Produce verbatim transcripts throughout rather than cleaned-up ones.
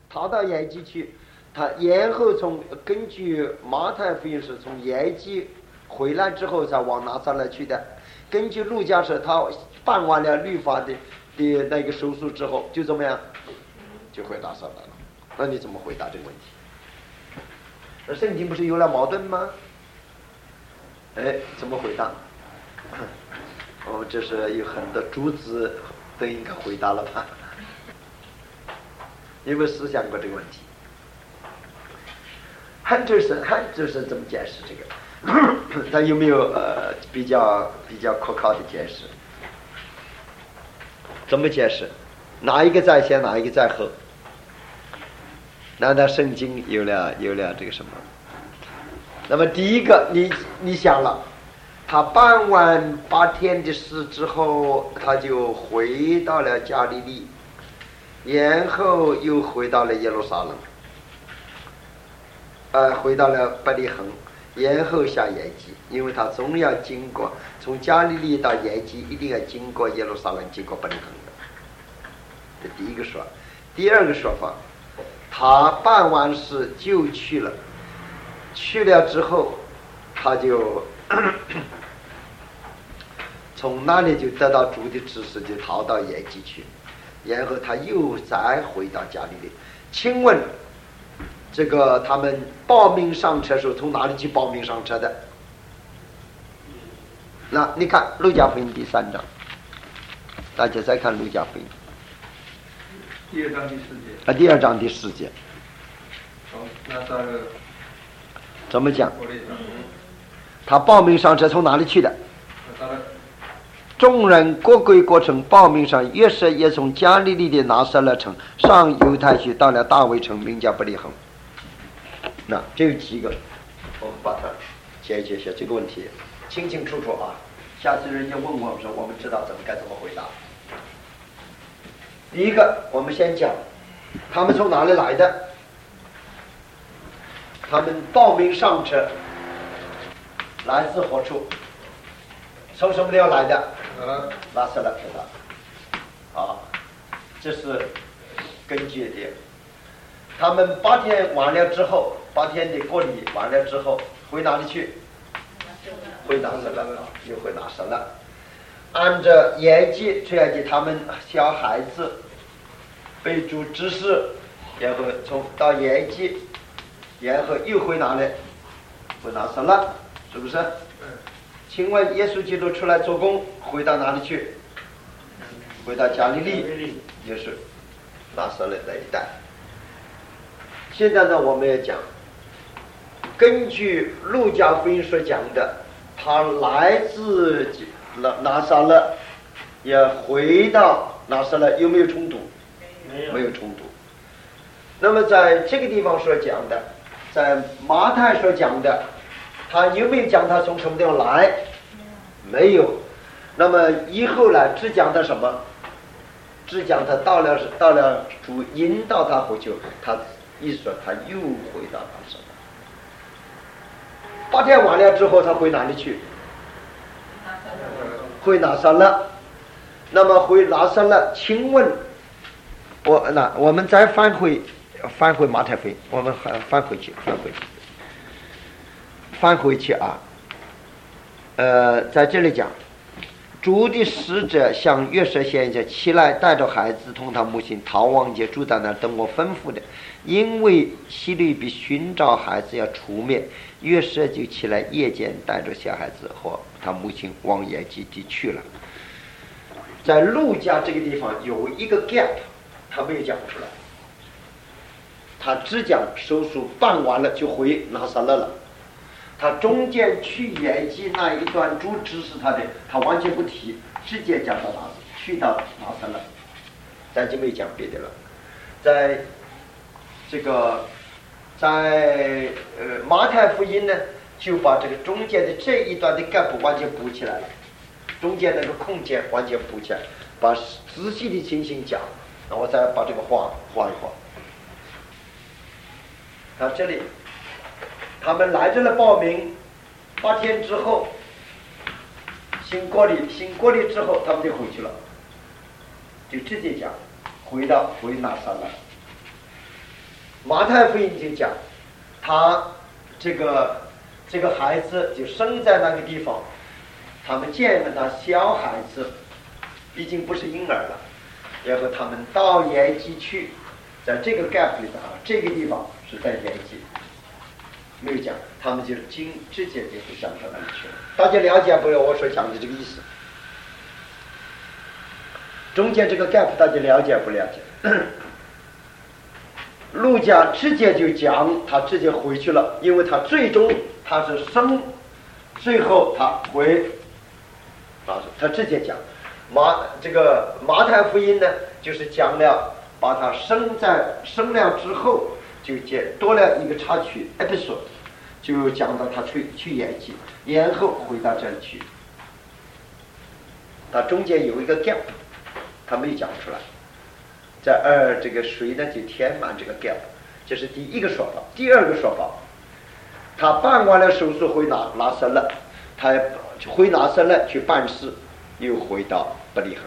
逃到埃及去，他然后从根据马太福音是从埃及回来之后才往拿撒勒去的，根据路加是他办完了律法的的那个手术之后就怎么样就回拿撒勒了。那你怎么回答这个问题？那圣经不是有了矛盾吗？哎，怎么回答？我们这是有很多主子都应该回答了吧？有没有思想过这个问题？汉哲生，汉哲生怎么解释这个？他有没有呃比较比较可靠的解释？怎么解释？哪一个在先，哪一个在后？难道圣经有了有了这个什么？那么第一个，你你想了，他办完八天的事之后，他就回到了加利利，然后又回到了耶路撒冷，呃，回到了伯利恒，然后下埃及，因为他总要经过从加利利到埃及，一定要经过耶路撒冷，经过伯利恒的。这第一个说，第二个说法，他办完事就去了，去了之后，他就从那里就得到主的指示，就逃到埃及去，然后他又再回到加利利。请问，这个他们报名上车时候从哪里去报名上车的？那你看路加福音第三章，大家再看路加福音。 第二章第四节。 啊，第二章第四节。 从拿撒勒。 怎么讲？他报名上车从哪里去的？ 拿撒勒。 众人各归各城报名上，约瑟也从加利利的拿撒勒城上犹太去，到了大卫城，名叫伯利恒。那这有几个，我们把它解决一下这个问题，清清楚楚啊。下次人家问我们说，我们知道怎么该怎么回答。第一个，我们先讲，他们从哪里来的？他们报名上车，来自何处？从什么地方来的？拿撒勒知道。啊，这是根据的。他们八天完了之后，八天的过礼完了之后，回哪里去？回拿撒勒，又回拿撒勒。按照埃及出埃及，他们小孩子被主指示，然后从到埃及，然后又回哪里？回拿撒勒，是不是？请问耶稣基督出来做工，回到哪里去？回到加利利，就是拿撒勒那一带。现在呢，我们要讲，根据路加福音所讲的，他来自拿拿撒勒，也回到拿撒勒，有没有冲突？ 没有， 没有冲突。那么在这个地方所讲的，在马太所讲的，他有没有讲他从什么地方来？没有。那么以后呢，只讲他什么？只讲他到了到了主引导他回去，他意思说他又回到拿撒勒。八天完了之后，他回哪里去？回拿撒勒。那么回拿撒勒，请问我那我们再翻回翻回马太福音，我们翻翻回去翻回去翻回去啊。呃，在这里讲，主的使者向约瑟先生起来，带着孩子同他母亲逃往街，住在那等我吩咐的。因为希律比寻找孩子要出面，约瑟就起来，夜间带着小孩子和他母亲往埃及地去了。在路加这个地方有一个 gap， 他没有讲出来，他只讲手术办完了就回拿撒勒了。他中间去埃及那一段主指示他的，他完全不提，直接讲到拿去到拿撒勒，咱就没讲别的了。在这个在呃马太福音呢，就把这个中间的这一段的 gap 完全补起来了，中间那个空间完全补起来，把仔细的情形讲，那我再把这个画画一画。那这里他们来这了报名，八天之后行过礼，行过礼之后他们就回去了，就直接讲回到回拿撒勒。 马太福音就讲，他这个这个孩子就生在那个地方，他们见了那小孩子已经不是婴儿了，然后他们到埃及去，在这个 gap 里边啊，这个地方是在埃及，没有讲，他们就是经直接就是上到那里去了。大家了解不了我所讲的这个意思？中间这个 gap 大家了解不了解？路加直接就讲他直接回去了，因为他最终他是生，最后他回，啊，他直接讲。马这个马太福音呢，就是讲了把他生在生了之后，就接多了一个插曲 episode， 就讲到他去去埃及，然后回到这里去。他中间有一个 gap， 他没讲出来。在二这个水呢就填满这个 gap， 这是第一个说法。第二个说法，他办完了手术回拿拿撒勒，他回拿撒勒去办事，又回到伯利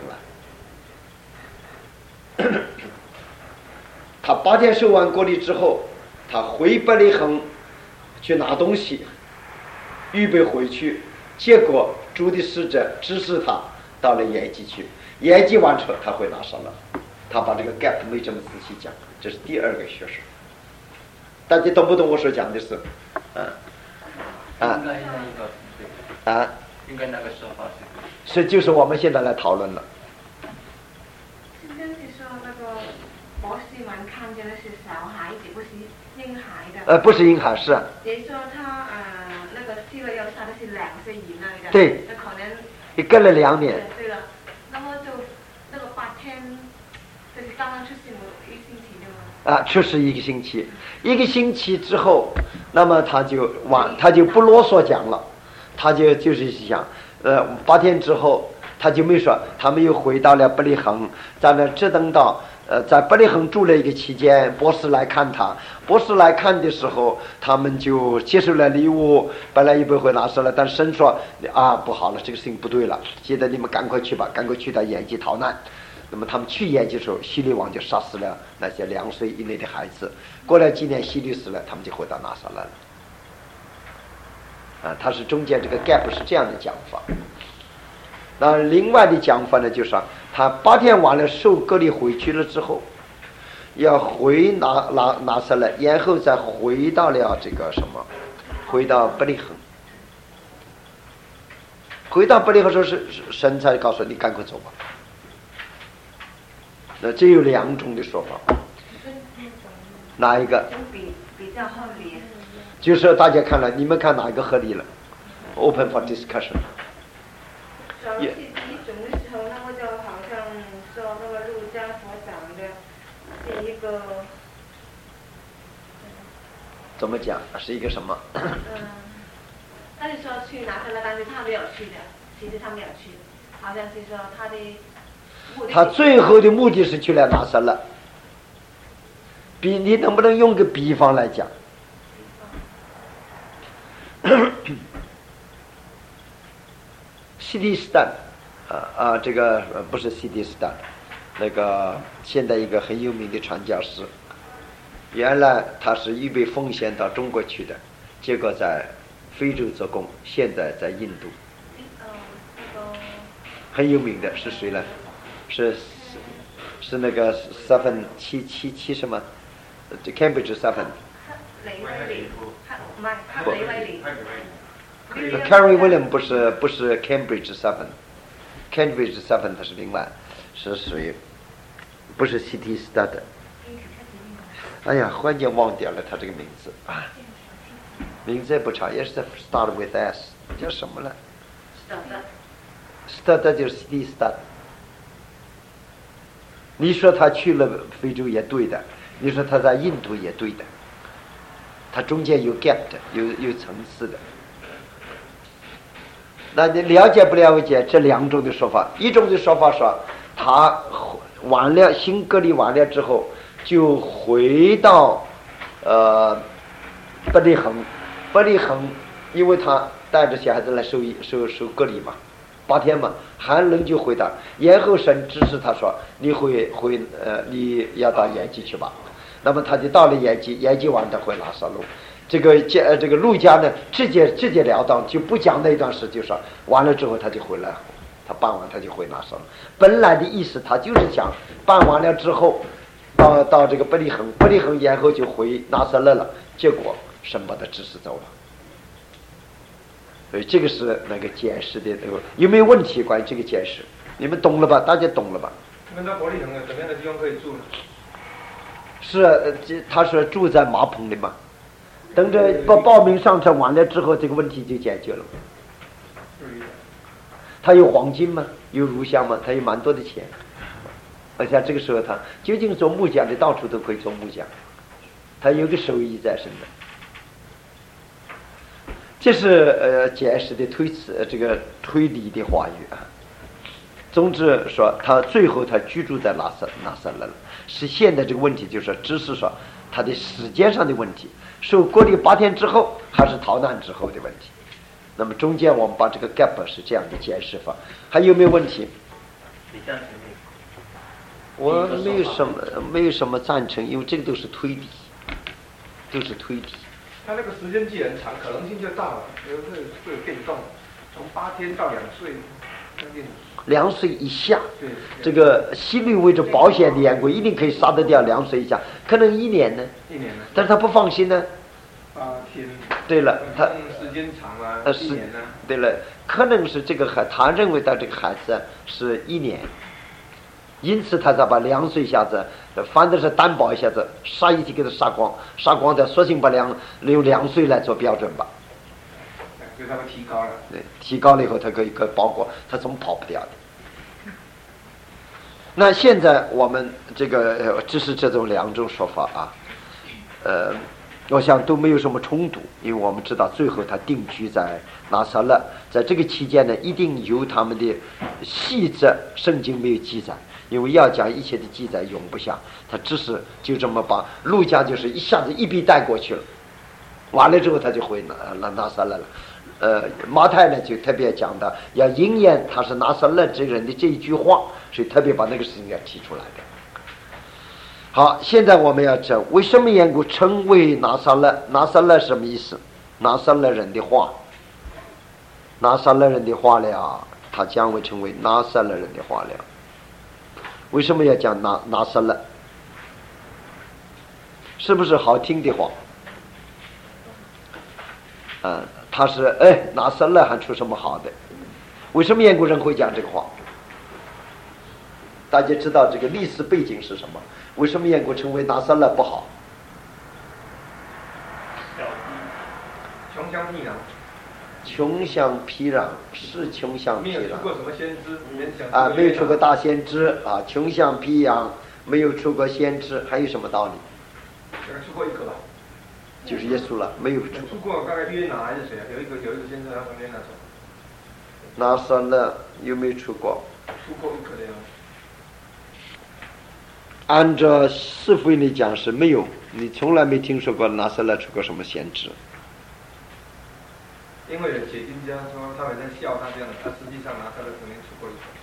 恒了。他八天受完割礼之后，他回伯利恒去拿东西，预备回去，结果主的使者指示他到了埃及去，埃及完成他回拿撒勒。他把这个 gap 没这么仔细讲，这是第二个学说。大家懂不懂我所讲的是？嗯，啊， 应该那一个啊， 应该那个说法是。 是就是我们现在来讨论了。 现在是说那个博士们看见的是小孩子，不是婴孩的。 呃，不是婴孩，是。 也就是说他呃那个希勒要杀的是两岁以内的。 对。 那可能。 你跟了两年。 对了，那么就那个八天。就是刚刚出世一个星期对吗？ 啊，出世一个星期，一个星期之后，那么他就完，他就不啰嗦讲了，他就就是想，呃，八天之后，他就没说，他们又回到了伯利恒，在那只等到，呃，在伯利恒住了一个期间，博士来看他，博士来看的时候，他们就接受了礼物，本来预备回拿撒勒，但神说，啊，不好了，这个事情不对了，现在你们赶快去吧，赶快去到埃及逃难。那么他们去埃及的时候，希律王就杀死了那些两岁以内的孩子。过了几年，希律死了，他们就回到拿撒勒了。啊，他是中间这个 gap 是这样的讲法。那另外的讲法呢，就是说他八天完了受割礼回去了之后，要回拿拿拿撒勒，然后再回到了这个什么，回到伯利恒。回到伯利恒时候是神才告诉你赶快走吧。那这有两种的说法，哪一个？ 比比较合理。 就是大家看了，你们看哪一个合理了 ？Open for discussion。 主要是第一种的时候，那么就好像说那个路加所讲的是一个。 怎么讲？是一个什么？ 嗯，他是说去拿撒勒，但是他没有去的，其实他没有去，好像是说他的。 他最后的目的是去了拿撒勒。比你能不能用个比方来讲？西蒂斯坦，啊啊，这个不是西蒂斯坦，那个现在一个很有名的传教士，原来他是预备奉献到中国去的，结果在非洲做工，现在在印度。很有名的是谁呢？是是那个 seven 七七七什么？这 Cambridge seven。 不 ，Carey William 不是不是 Cambridge seven，Cambridge seven 它是另外，是属于不是 City Stud。哎呀，忽然间忘掉了他这个名字啊，名字也不长，也是 start with S， 叫什么了 ？Stud 就是 City Stud。你说他去了非洲也对的，你说他在印度也对的，他中间有 gap 的，有有层次的。那你了解不了解这两种的说法？一种的说法说，他完了新隔离完了之后，就回到呃伯利恒，伯利恒，因为他带着小孩子来受受受隔离嘛。八天嘛，寒冷就回答，然后神指示他说：“你回回呃，你要到埃及去吧。” 那么他就到了延吉，延吉完他回拉萨路。这个这这个陆家呢，直接直截了当就不讲那段事，就说完了之后他就回来，他办完他就回拉萨路。本来的意思他就是想办完了之后，到到这个伯利恒，伯利恒然后就回拿撒勒了，结果神把他指示走了。所以这个是那个解释的，有没有问题？关于这个解释，你们懂了吧？大家懂了吧？ 那到伯利恒了，怎么样的地方可以住呢？ 是，他说住在马棚里嘛。等着报报名上车完了之后，这个问题就解决了。他有黄金吗？有乳香吗？他有蛮多的钱。而且这个时候他究竟做木匠的，到处都可以做木匠，他有个收益在身的。这是呃解释的推辞，这个推理的话语啊。总之说，他最后他居住在拉萨拉萨了，是现在这个问题就是只是说他的时间上的问题。受隔离八天之后还是逃难之后的问题，那么中间我们把这个 gap 是这样的解释法，还有没有问题？我没有什么没有什么赞成，因为这个都是推理，都是推理。 他那个时间既很长，可能性就大了，有会会有变动，从八天到两岁， 两岁以下，这个西律为着保险的缘故，一定可以杀得掉两岁以下，可能一年呢， 一年呢， 但是他不放心呢。 八天。 对了，他时间长了， 呃一年呢。 对了，可能是这个孩，他认为他这个孩子是一年，因此他才把两岁一下子，反正是担保一下子，杀一起给他杀光，杀光的，索性把两用两岁来做标准吧。 所以他们提高了。 对，提高了以后，他可以可以包括，他总跑不掉的。那现在我们这个只是这种两种说法啊，呃，我想都没有什么冲突，因为我们知道最后他定居在拿撒勒，在这个期间呢，一定有他们的细则，圣经没有记载，因为要讲一切的记载容不下，他只是就这么把路加就是一下子一笔带过去了，完了之后他就回拿拿撒勒了。呃，马太呢就特别讲的要应验他是拿撒勒之人的这一句话，所以特别把那个事情给提出来的。好，现在我们要知道为什么缘故称为拿撒勒？拿撒勒什么意思？拿撒勒人的话，拿撒勒人的话了，他将会成为拿撒勒人的话了。为什么要讲拿拿撒勒？是不是好听的话？嗯，他是哎拿撒勒还出什么好的？为什么英国人会讲这个话？大家知道这个历史背景是什么？为什么英国称为拿撒勒不好？ 穷乡僻壤。 穷乡僻壤是穷乡僻壤。 没有出过什么先知， 啊，没有出过大先知啊，穷乡僻壤没有出过先知，还有什么道理？ 出过一个吧。 就是耶稣了，没有出。 出过大概约拿还是谁啊？有一个有一个先知，他从约拿走。 拿撒勒有没有出过？ 出过一个的呀。 按照四福音里讲是没有，你从来没听说过拿撒勒出过什么先知。 因为有解经家说他们在笑他这样的，他实际上拿撒勒曾经出过一个。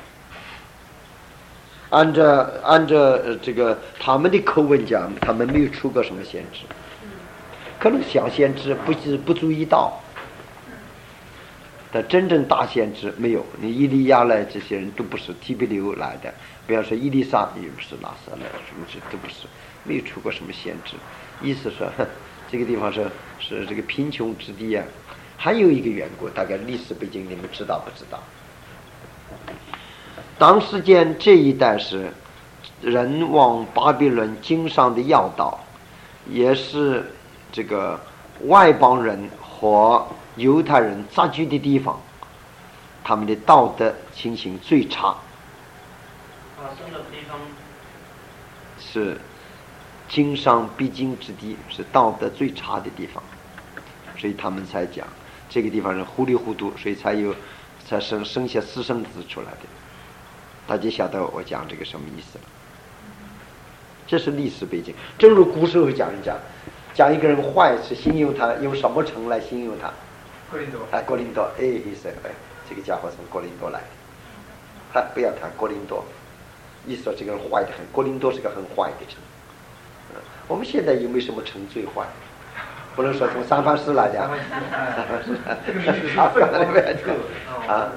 按照按照、呃、这个他们的口吻讲，他们没有出过什么先知。可能小先知不是不注意到，但真正大先知没有。你伊利亚来这些人都不是提比留来的，比方说伊丽莎也不是拿撒勒，什么是都不是，没有出过什么先知。意思说这个地方是是这个贫穷之地啊。还有一个缘故，大概历史背景你们知道不知道？当时间这一带是人往巴比伦经商的要道，也是这个外邦人和犹太人杂居的地方，他们的道德情形最差。 发生的地方是经商必经之地，是道德最差的地方，所以他们才讲这个地方是糊里糊涂，所以才有才生生下私生子出来的。大家晓得我讲这个什么意思了？这是历史背景。正如古时候讲一讲，讲一个人坏是形容他用什么城来形容他？ 哥林多。 哎，哥林多，哎，意思哎，这个家伙从哥林多来的。还不要谈哥林多，意思说这个人坏的很。哥林多是个很坏的城。 我们现在有没有什么成最坏？不能说从三藩市来的，三藩市， 这个名字是最高的啊。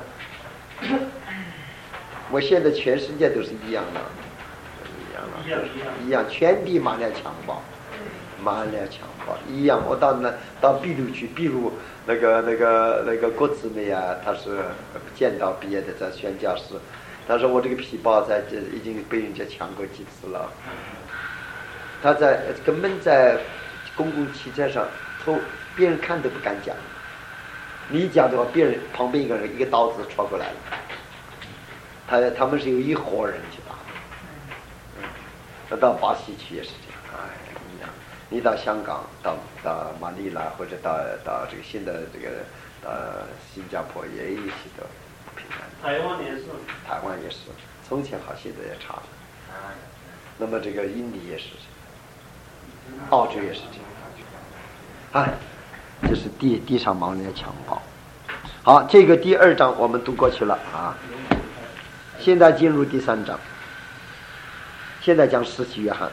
我现在全世界都是一样的，一样的，一样，全地满了强暴，满了强暴，一样。我到那到秘鲁去，秘鲁那个那个那个郭子梅啊，他是剑道毕业的，在宣教师。他说我这个皮包在这已经被人家抢过几次了。他在根本在公共汽车上，偷别人看都不敢讲。你讲的话，别人旁边一个人一个刀子戳过来了。他他们是有一伙人去打的。那到巴西去也是这样，哎，一样。你到香港、到到马尼拉或者到到这个新的这个呃新加坡也有一些的平安。 台湾也是。 台湾也是，从前好，现在也差了。那么这个印尼也是这样，澳洲也是这样。哎，这是地地上盲人强暴。好，这个第二章我们读过去了啊。现在进入第三章，现在讲施洗约翰。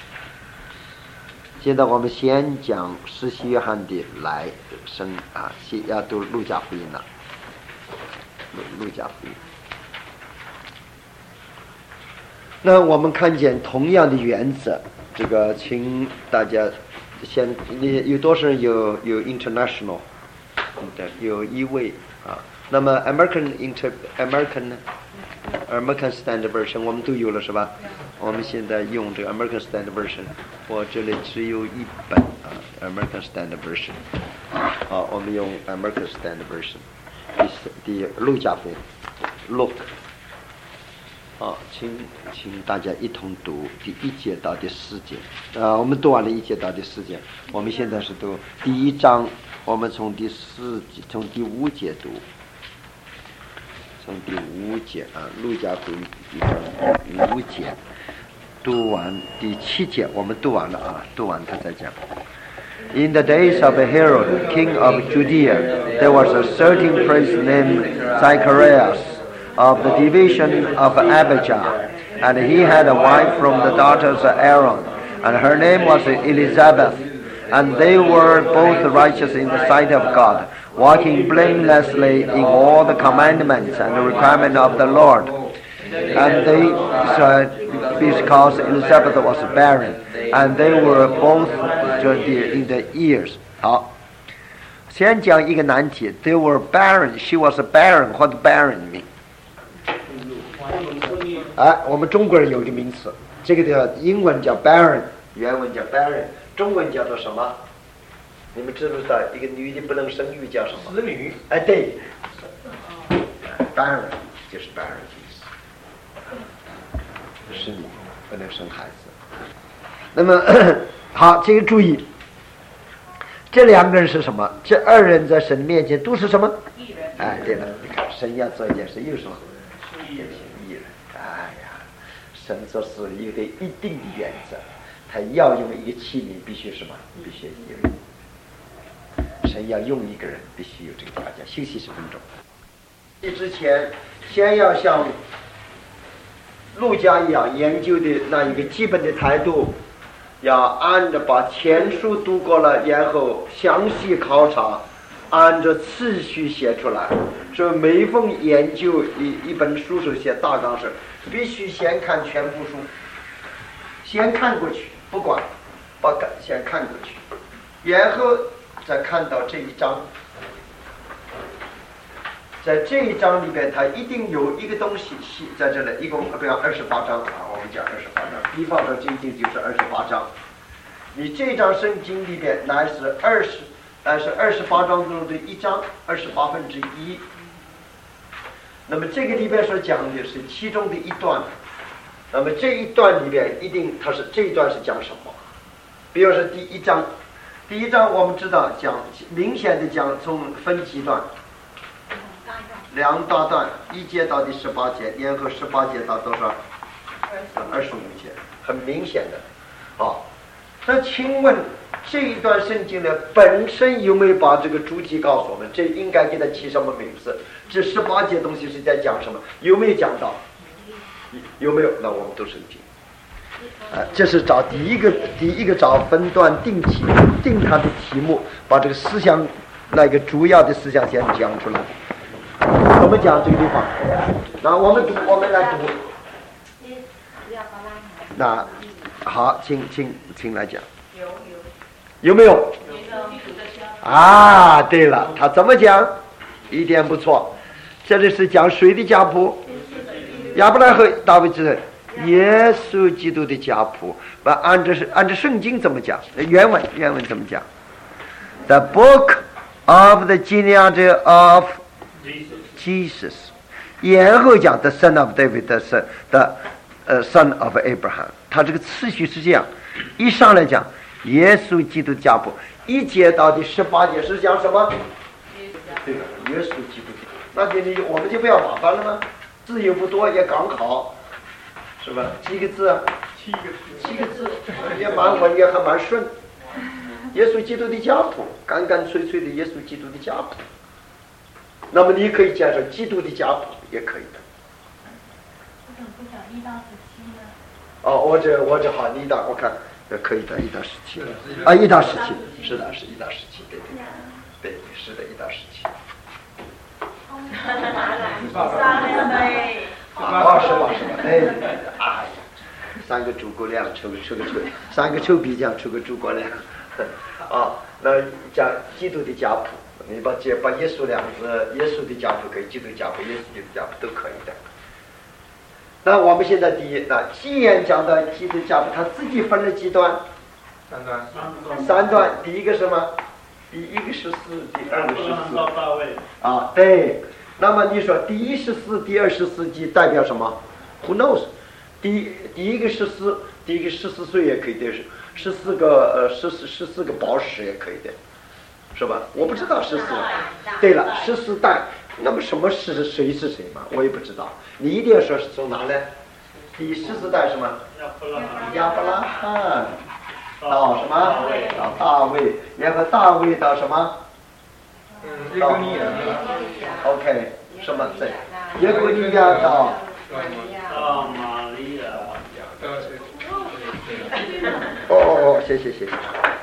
现在我们先讲施洗约翰的来生啊，先要读路加福音了。路路加福音。那我们看见同样的原则，这个请大家先，你有多少人有有 international？ 对，有一位啊。那么 American inter American American Standard Version 我们都有了是吧？我们现在用这个 American Standard Version， 我这里只有一本啊 American Standard Version。好，我们用 American Standard Version。第第路加福音 ，Luke。好，请请大家一同读第一节到第四节。呃，我们读完了一节到第四节，我们现在是读第一章，我们从第四节，从第五节读。从第五节啊，路加福音第五节，读完第七节，我们读完了啊，读完他再讲。In the days of Herod, king of Judea, there was a certain priest named Zacharias of the division of Abijah, and he had a wife from the daughters of Aaron, and her name was Elizabeth, and they were both righteous in the sight of God, walking blamelessly in all the commandments and the requirement of the Lord. And they said, because Elizabeth was barren, and they were both in the years. 好，先讲一个难题。They were barren. She was barren. What barren mean? 哎，我们中国人有一个名词，这个叫英文叫 barren， 原文叫 barren， 中文叫做什么？你们知不知道？一个女的不能生育叫什么？ 使女。 哎，对 ，barren 就是 barren 的意思，使女不能生孩子。那么好，这个注意，这两个人是什么？这二人在神面前都是什么？义人。哎，对了，你看神要做一件事，有什么？义人。哎呀，神做事有个一定的原则，他要用一个器皿，必须什么？必须义人。神要用一个人，必须有这个条件。休息十分钟。这之前，先要像路加一样研究的那一个基本的态度。要按着把前书读过了，然后详细考察，按照次序写出来。所以每一份研究一一本书时写大纲时，必须先看全部书，先看过去，不管，把先看过去，然后再看到这一章。在这一章里边，它一定有一个东西是在这里，一共比方二十八章啊，我们讲二十八章，比方说这一经就是二十八章。你这张圣经里边乃是二十，乃是二十八章中的一章，二十八分之一。那么这个里边所讲的是其中的一段，那么这一段里边一定它是这一段是讲什么？比如说第一章，第一章我们知道讲明显的讲从分几段。两大段，一节到第十八节，然后十八节到多少？二十五节，很明显的。好，那请问这一段圣经呢，本身有没有把这个主题告诉我们？这应该给它起什么名字？这十八节东西是在讲什么？有没有讲到？有没有？那我们读圣经。 啊，这是找第一个第一个找分段定题，定它的题目，把这个思想那个主要的思想先讲出来。怎么讲这个地方？那我们读，我们来读。那好，请请请来讲。 有有有没有？啊，对了，他怎么讲？一点不错。这里是讲谁的家谱？亚伯拉罕和大卫之人，耶稣基督的家谱。不按照按照圣经怎么讲？原文原文怎么讲 ？The book of the genealogy of Jesus。然后讲 the son of David， the son the 呃 son of Abraham。他这个次序是这样：一上来讲耶稣基督家谱，一节到第十八节是讲什么？对了，耶稣基督。那就你我们就不要麻烦了吗？字又不多，也刚好，是吧？几个字啊？ 七个字， 七个字，也蛮稳，也还蛮顺。耶稣基督的家谱，干干脆脆的耶稣基督的家谱。那么你可以介绍基督的家谱，也可以的。 为什么不讲一到十七呢？ 哦，我这我这好，你到我看可以的，一到十七。啊，一到十七，是的，是一到十七，对对对，对，是的，一到十七。二十八十八，哎，哎，三个诸葛亮出个出个出，三个臭皮匠出个诸葛亮，啊，那讲基督的家谱，你把这把耶稣两个耶稣的家谱跟基督家谱、耶稣的家谱都可以的。那我们现在第一，那既然讲到基督家谱，他自己分了几段？ 三段， 三段，第一个什么？第一个十四，第二个十四。啊，对。那么你说第一十四、第二十四纪代表什么 ？Who knows？ 第第一个十四，第一个十四岁也可以的，十四个呃十四十四个宝石也可以的，是吧？我不知道十四。对了，十四代，那么什么是谁是谁嘛？我也不知道。你一定要说是从哪来？第十四代什么？亚伯拉罕到什么？到大卫，然后大卫到什么？ 嗯，耶哥尼亚。 OK， 什么在？耶哥尼亚到到玛利亚。 哦哦哦，谢谢谢谢。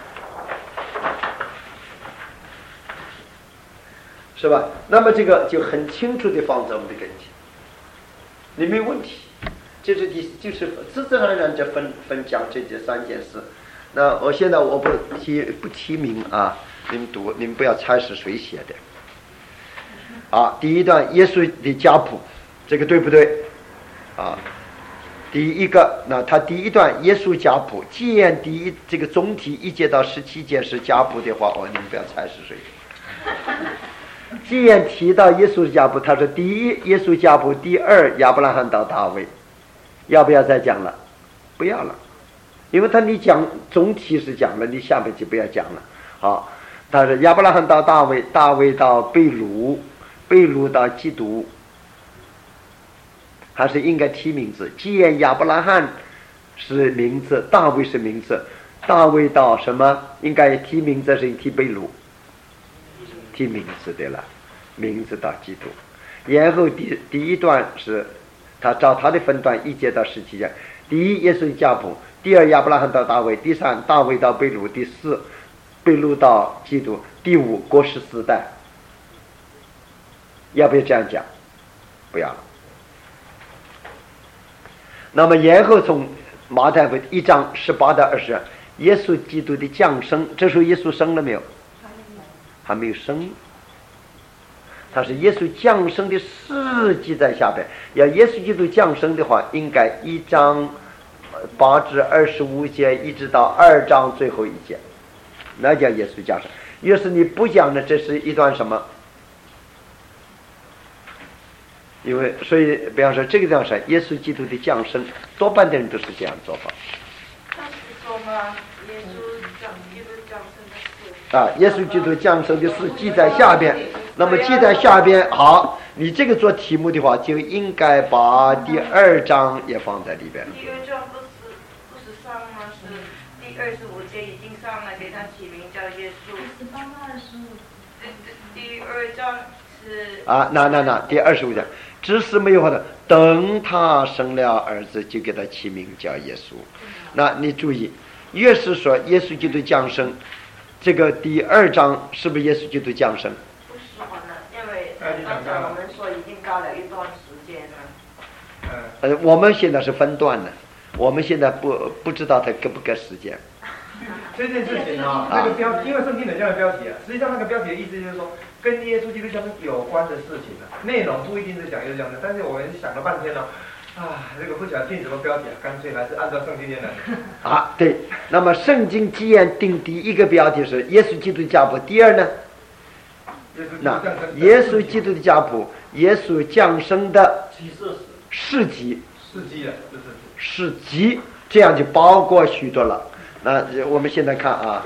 是吧？那么这个就很清楚的放在我们的跟前，你没问题。这是第就是自自然然就分分讲这这三件事。那我现在我不提不提名啊，你们读，你们不要猜是谁写的。啊，第一段耶稣的家谱，这个对不对？啊，第一个，那他第一段耶稣家谱，既然第一这个总体一节到十七节是家谱的话，哦，你们不要猜是谁。既然提到耶稣的家谱，他说第一耶稣家谱，第二亚伯拉罕到大卫，要不要再讲了？不要了，因为他你讲总体是讲了，你下面就不要讲了。好，他说亚伯拉罕到大卫，大卫到被掳，被掳到基督，还是应该提名字。既然亚伯拉罕是名字，大卫是名字，大卫到什么？应该提名字是提被掳。提名字的了，名字到基督，然后第第一段是他照他的分段一节到十七节，第一耶稣家谱，第二亚伯拉罕到大卫，第三大卫到被掳，第四被掳到基督，第五过十四代。要不要这样讲？不要了。那么然后从马太福音一章十八到二十，耶稣基督的降生，这时候耶稣生了没有？还没有生，他是耶稣降生的事记在下边。要耶稣基督降生的话，应该一章八至二十五节，一直到二章最后一节，那叫耶稣降生。要是你不讲呢，这是一段什么？因为所以，比方说这个地方是耶稣基督的降生，多半的人都是这样做法。 那是说吗？耶稣降基督降生的事。 啊，耶稣基督降生的事记在下边。那么记在下边，好，你这个做题目的话，就应该把第二章也放在里边。 第二章不是不是上吗？是第二十五节已经上了，给他起名叫耶稣。 十八到二十五。 第第二章十啊，那那那第二十五节，只是没有话的，等他生了儿子，就给他起名叫耶稣。那你注意，越是说耶稣基督降生，这个第二章是不是耶稣基督降生？ 不是呢，因为刚才我们说已经搞了一段时间了。 呃，我们现在是分段的，我们现在不不知道它隔不隔时间。 这件事情啊，那个标，因为圣经有这样的标题啊，实际上那个标题的意思就是说，跟耶稣基督降生有关的事情啊，内容不一定是讲耶稣降生，但是我们想了半天呢、啊，啊，这个不晓得定什么标题啊，干脆还是按照圣经念来。 啊，对。那么圣经既然定第一个标题是耶稣基督的家谱，第二呢？那耶稣基督的家谱，耶稣降生的事迹， 事迹啊， 事迹，这样就包括许多了。那我们现在看啊，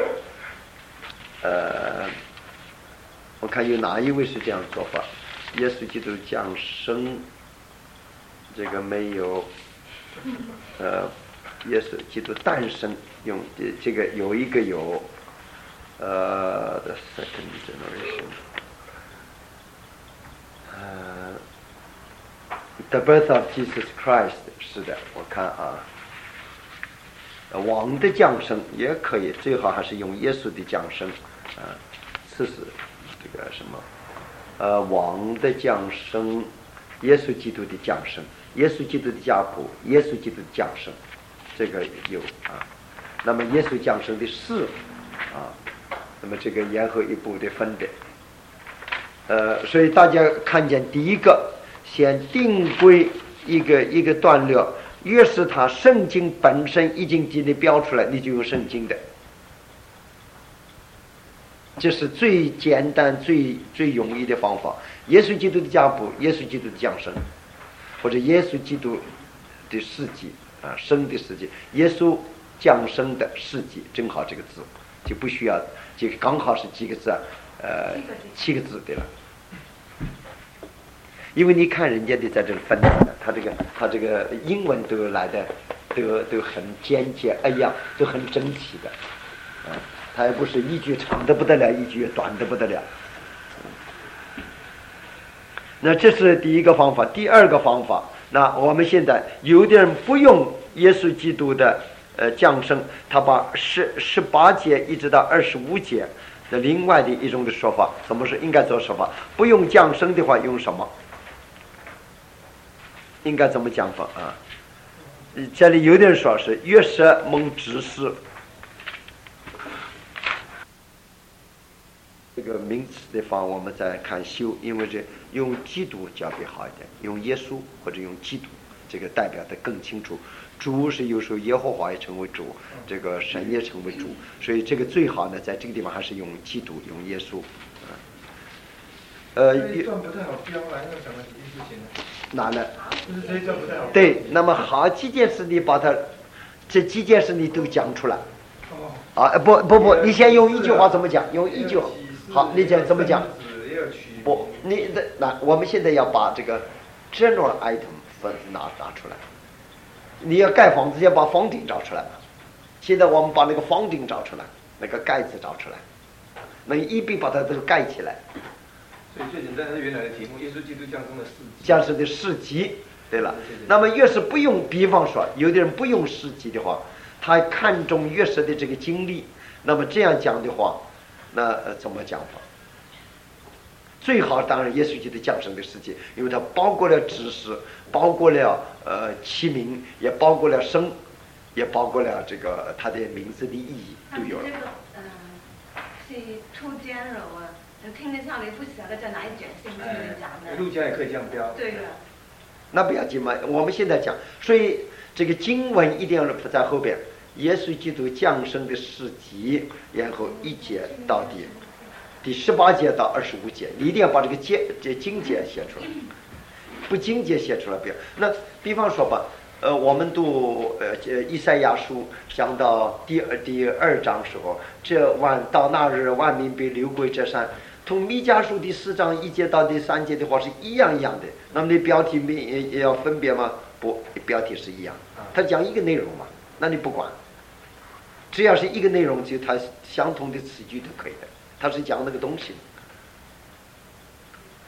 呃，我看有哪一位是这样做法？耶稣基督降生，这个没有，呃，耶稣基督诞生用这个有一个有，呃 ，the second generation， 呃 ，the birth of Jesus Christ， 是的，我看啊。王的降生也可以，最好还是用耶稣的降生，啊，这是这个什么，呃，王的降生，耶稣基督的降生，耶稣基督的家谱，耶稣基督的降生，这个有啊。那么耶稣降生的事，啊，那么这个言后一步的分别，呃，所以大家看见第一个，先定规一个一个段落。越是他圣经本身已经给你标出来，你就用圣经的，这是最简单最最容易的方法。耶稣基督的家谱，耶稣基督的降生，或者耶稣基督的事迹啊，生的事迹，耶稣降生的事迹，正好这个字就不需要，就刚好是几个字啊，呃，七个字对了。因为你看人家的在这里分的，他这个他这个英文都来的都都很简洁，哎呀，都很整齐的，啊，他也不是一句长的不得了，一句短的不得了。那这是第一个方法，第二个方法，那我们现在有的人不用耶稣基督的呃降生，他把十十八节一直到二十五节的另外的一种的说法，怎么是应该做说法？不用降生的话，用什么？应该怎么讲法啊？这里有点说是约瑟蒙指示，这个名词的话，我们再看修，因为这用基督较比好一点，用耶稣或者用基督，这个代表的更清楚。主是有时候耶和华也成为主，这个神也成为主，所以这个最好呢，在这个地方还是用基督，用耶稣。呃， 这一段不太好标来，那什么一件事情呢？ 哪呢？ 就是这一段不太好标。 对，那么好几件事你把它，这几件事你都讲出来。 哦。 啊，不不不，你先用一句话怎么讲？用一句话。好，你讲怎么讲？不，你的那我们现在要把这个 general item 分拿拿出来。你要盖房子，要把房顶找出来。现在我们把那个房顶找出来，那个盖子找出来，那一并把它都盖起来。 所以最简单的是原来的题目，耶稣基督降生的事迹。 降生的事迹，对了。那么越是不用，比方说，有的人不用事迹的话，他看重越是的这个经历，那么这样讲的话，那、呃、怎么讲法？最好当然耶稣基督降生的事迹，因为它包括了知识，包括了呃其名，也包括了生，也包括了这个他的名字的意义都有了。 这个嗯、呃、是出监牢啊，听得上来不晓得在哪一卷圣经里讲的。 路加也可以这样标。 对的。 那不要紧嘛，我们现在讲，所以这个经文一定要在后边，耶稣基督降生的事迹，然后一节到底。第十八节到二十五节，你一定要把这个节这经节写出来，不经节写出来不要。那比方说吧，呃，我们读呃这以赛亚书讲到第二第二章时候，这万到那日万民被流归这山，同弥迦书第四章一节到第三节的话是一样一样的。那么你标题没也要分别吗？不，标题是一样，它讲一个内容嘛，那你不管，只要是一个内容，就它相同的词句都可以的。他是讲那个东西，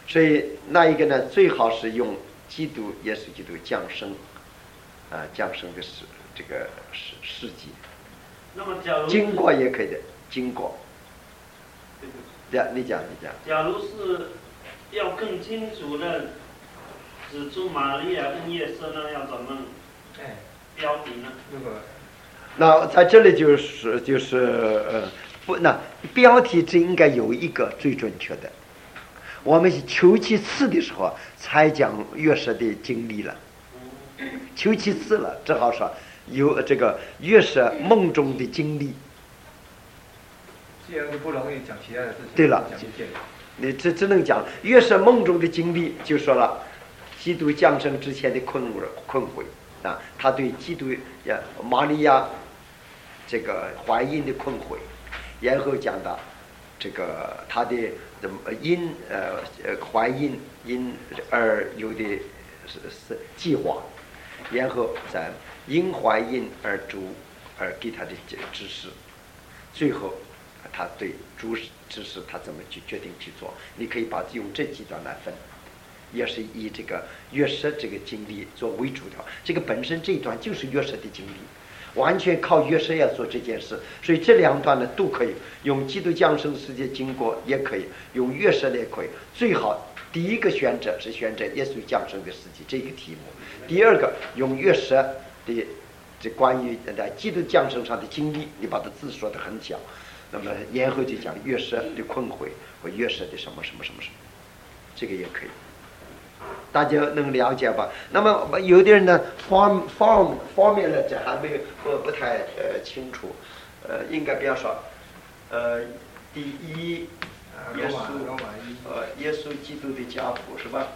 所以那一个呢，最好是用基督耶稣基督降生，啊、呃，降生的事这个事事迹。 那么假如经过也可以的，经过。呀，你讲你讲。 假如是要更清楚的指出玛利亚跟约瑟呢，要怎么标题呢？ 那在这里就是就是呃不，那标题只应该有一个最准确的。我们求其次的时候才讲约瑟的经历了，求其次了，只好说有这个约瑟梦中的经历。 这样就不容易讲其他的事情。 对了，你只只能讲约瑟梦中的经历，就说了基督降生之前的困困惑啊，他对基督呀玛利亚这个怀孕的困惑，然后讲到这个他的因呃呃怀孕因而有的是是计划，然后在因怀孕而主而给他的指示，最后他对主指示他怎么去决定去做，你可以把用这几段来分，也是以这个约瑟这个经历作为主条，这个本身这一段就是约瑟的经历，完全靠约瑟要做这件事，所以这两段呢都可以用基督降生世界经过，也可以用约瑟的也可以，最好第一个选择是选择耶稣降生的世界这个题目，第二个用约瑟的这关于在基督降生上的经历，你把它字说得很小，那么然后就讲约瑟的困惑和约瑟的什么什么什么什么，这个也可以，大家能了解吧？那么有的人呢方方方面呢这还没有不不太呃清楚，呃应该不要说，呃第一耶稣呃耶稣基督的家谱是吧？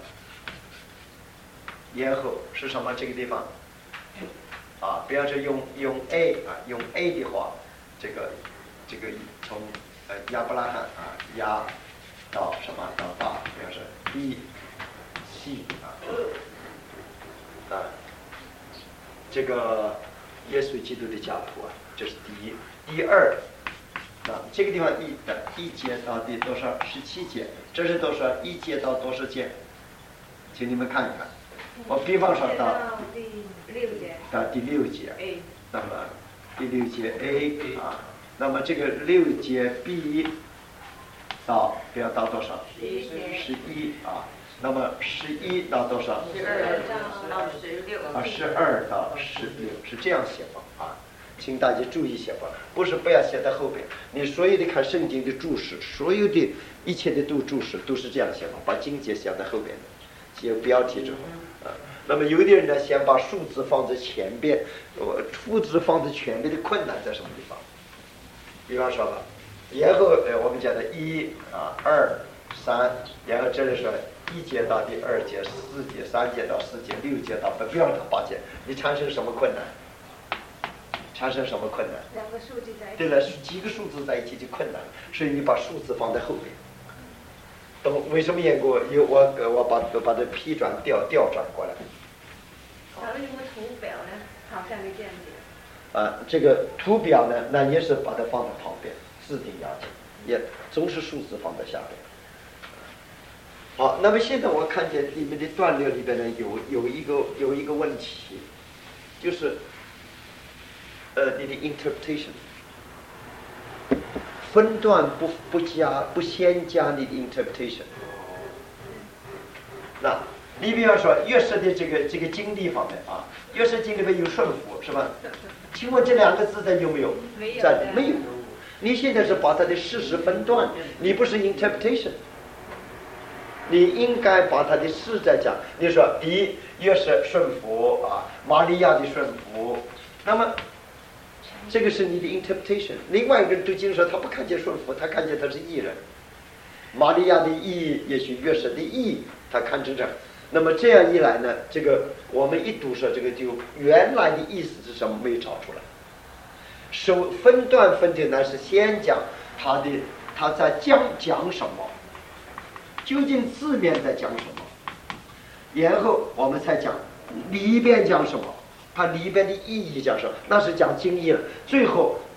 然后是什么这个地方？啊，不要是用用 A 啊，用 A 的话，这个这个从呃亚伯拉罕啊亚到什么到大，不要是 B C 啊啊，这个耶稣基督的家谱啊，这是第一。第二，啊这个地方一的一节到第多少？十七节，这是多少？一节到多少节？请你们看一看。我比方说到第六节， 到第六节，那么第六节 A 啊，那么这个六节 B 到不要到多少？十一啊，那么十一到多少？ 十二到十六啊，十二到十六是这样写法啊，请大家注意写法，不是不要写在后边。你所有的看圣经的注释，所有的一切的都注释都是这样写法，把经节写在后边的，写标题之后。啊，那么有的人呢，先把数字放在前边，呃，数字放在前边的困难在什么地方？比方说吧，然后呃，我们讲的一啊、二、三，然后这里说一节到第二节，四节、三节到四节，六节到不要到八节，你产生什么困难？产生什么困难？ 两个数字在一起。 对了，几个数字在一起就困难，所以你把数字放在后边。懂为什么也给我有我我把把这批转调调转过来？ 假如用个图表呢，好像就这样子。 啊，这个图表呢，那也是把它放在旁边，字体要紧，也总是数字放在下边。好，那么现在我看见里面的段落里边呢，有有一个有一个问题，就是呃你的 interpretation。分段不不加不先加你的 interpretation。那你比方说约瑟的这个这个经历方面啊，约瑟经历里面有顺服是吧？请问这两个字在有没有？ 没有。 在没有。你现在是把它的事实分段，你不是 interpretation。你应该把它的事在讲。你说第一，约瑟顺服啊，玛利亚的顺服，那么。这个是你的 interpretation。另外一个人读经说他不看见顺服，他看见他是义人。玛利亚的义，也许约瑟的义，他看成这样。那么这样一来呢，这个我们一读说这个就原来的意思是什么没有找出来。首分段分的呢是先讲他的他在讲讲什么，究竟字面在讲什么，然后我们才讲里边讲什么。它里边的意义讲什么？那是讲经义了。最后